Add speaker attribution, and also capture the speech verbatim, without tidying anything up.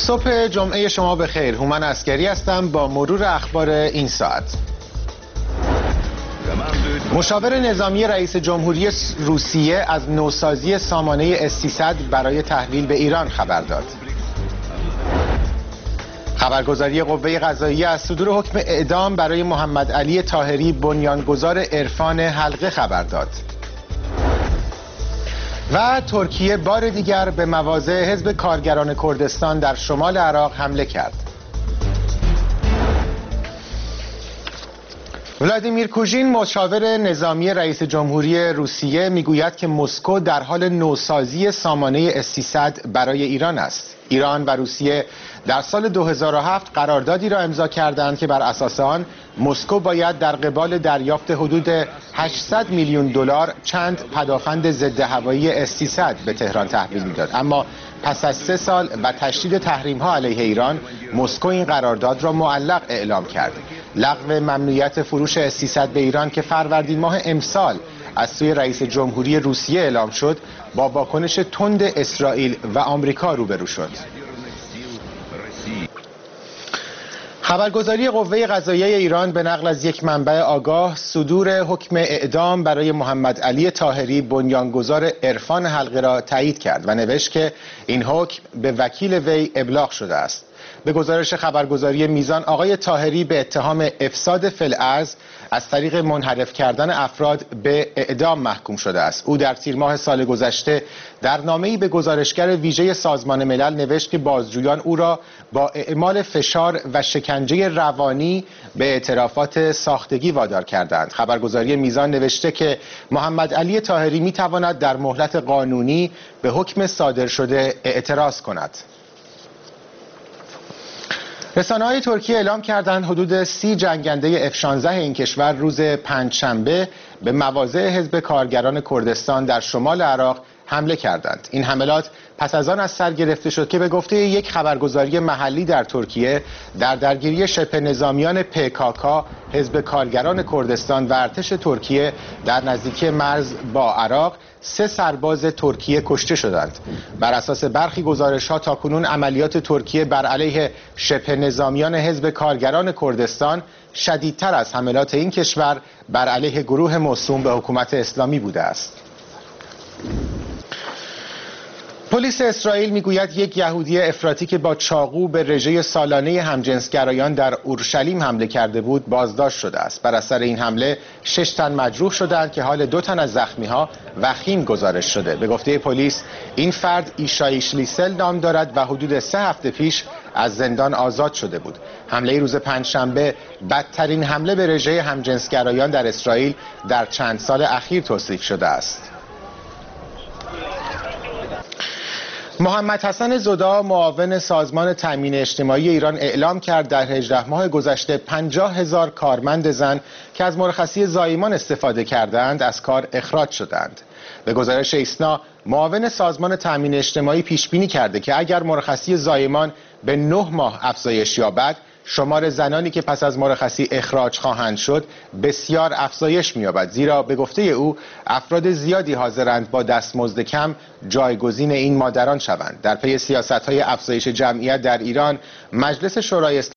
Speaker 1: صبح جمعه شما بخیر. هومن عسکری هستم با مرور اخبار این ساعت. مشاور نظامی رئیس جمهوری روسیه از نوسازی سامانه اس سیصد برای تحویل به ایران خبر داد. خبرگزاری قوه قضاییه از صدور حکم اعدام برای محمد علی طاهری بنیانگذار عرفان حلقه خبر داد. و ترکیه بار دیگر به مواضع حزب کارگران کردستان در شمال عراق حمله کرد. ولادیمیر کوژین مشاور نظامی رئیس جمهوری روسیه میگوید که مسکو در حال نوسازی سامانه اس سیصد برای ایران است. ایران و روسیه در سال دو هزار و هفت قراردادی را امضا کردند که بر اساس آن مسکو باید در قبال دریافت حدود هشتصد میلیون دلار چند پدافند ضد هوایی اس سیصد به تهران تحویل میداد. اما پس از سه سال و تشدید تحریم ها علیه ایران، مسکو این قرارداد را معلق اعلام کرد. لغو ممنوعیت فروش اس سیصد به ایران که فروردین ماه امسال از سوی رئیس جمهوری روسیه اعلام شد، با واکنش تند اسرائیل و آمریکا روبرو شد. خبرگزاری قوه قضاییه ایران به نقل از یک منبع آگاه صدور حکم اعدام برای محمد علی طاهری بنیانگذار عرفان حلقه را تایید کرد و نوشت که این حکم به وکیل وی ابلاغ شده است. به گزارش خبرگزاری میزان، آقای طاهری به اتهام افساد فی الارض از طریق منحرف کردن افراد به اعدام محکوم شده است. او در تیر ماه سال گذشته در نامه‌ای به گزارشگر ویژه سازمان ملل نوشت که بازجویان او را با اعمال فشار و شکنجه روانی به اعترافات ساختگی وادار کردند. خبرگزاری میزان نوشته که محمد علی طاهری میتواند در مهلت قانونی به حکم صادر شده اعتراض کند. رسانه‌های ترکیه اعلام کردند حدود سی جنگنده اف شانزده این کشور روز پنجشنبه به مواضع حزب کارگران کردستان در شمال عراق حمله کردند. این حملات پس از آن از سر گرفته شد که به گفته یک خبرگزاری محلی در ترکیه در درگیری شبه نظامیان پی کا کا حزب کارگران کردستان و ارتش ترکیه در نزدیکی مرز با عراق سه سرباز ترکیه کشته شدند. بر اساس برخی گزارش‌ها تاکنون عملیات ترکیه بر علیه شبه نظامیان حزب کارگران کردستان شدیدتر از حملات این کشور بر علیه گروه موسوم به حکومت اسلامی بوده است. پلیس اسرائیل میگوید یک یهودی افراطی که با چاقو به رژه سالانه همجنسگرایان در اورشلیم حمله کرده بود بازداشت شده است. بر اثر این حمله شش تن مجروح شدند که حال دو تن از زخمی‌ها وخیم گزارش شده. به گفته پلیس این فرد ایشای شلیسل نام دارد و حدود سه هفته پیش از زندان آزاد شده بود. حمله روز پنجشنبه بدترین حمله به رژه همجنسگرایان در اسرائیل در چند سال اخیر توصیف شده است. محمد حسن زدا معاون سازمان تامین اجتماعی ایران اعلام کرد در هجده ماه گذشته پنجاه هزار کارمند زن که از مرخصی زایمان استفاده کردند از کار اخراج شدند. به گزارش ایسنا، معاون سازمان تامین اجتماعی پیش بینی کرده که اگر مرخصی زایمان به نه ماه افزایش یابد، شمار زنانی که پس از مرخصی اخراج خواهند شد بسیار افزایش می‌یابد، زیرا به گفته او افراد زیادی حاضرند با دستمزد کم جایگزین این مادران شوند. در پی سیاست‌های افزایش جمعیت در ایران، مجلس شورای